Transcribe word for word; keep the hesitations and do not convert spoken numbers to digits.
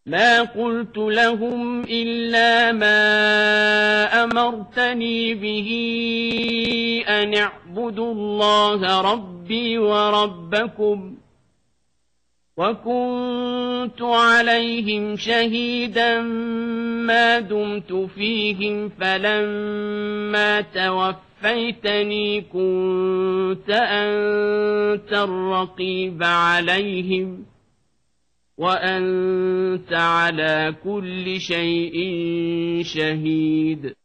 ما قلت لهم إلا ما أمرتني به أن اعبدوا الله ربي وربكم وكنت عليهم شهيدا ما دمت فيهم فلما توفيتني كنت أنت الرقيب عليهم وأنت على كل شيء شهيد